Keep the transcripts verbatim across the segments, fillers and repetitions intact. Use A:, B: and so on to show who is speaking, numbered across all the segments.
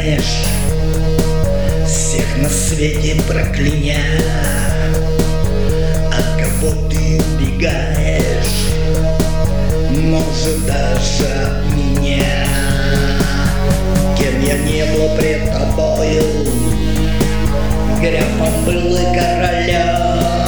A: знаешь, всех на свете прокляня. От кого ты убегаешь, может даже от меня. Кем я не был пред тобою, грехом был и короля.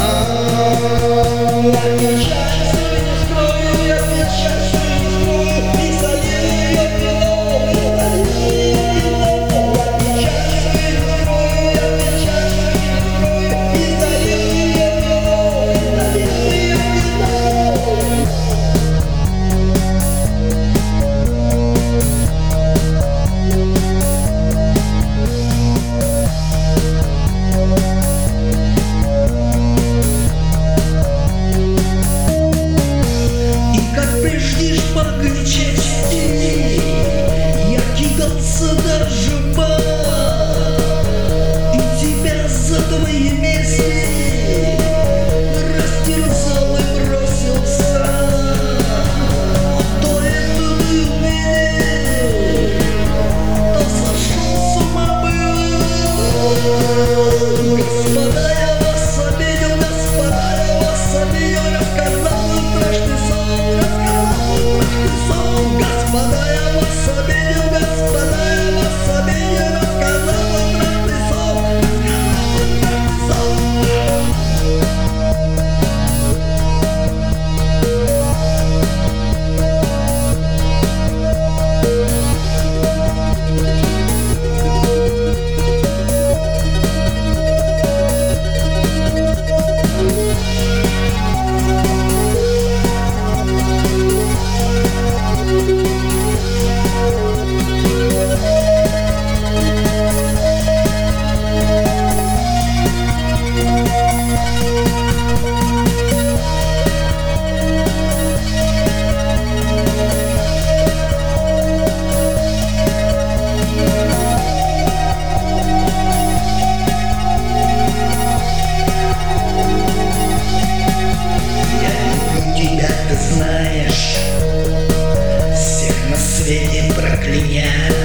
B: Господа, я вас обидел, господа, я вас обидел, рассказал вам страшный сон, рассказал вам страшный сон. Господа, я вас обидел, господа, я вас обидел, рассказал вам страшный сон, рассказал вам
A: знаешь, всех на свете прокляня.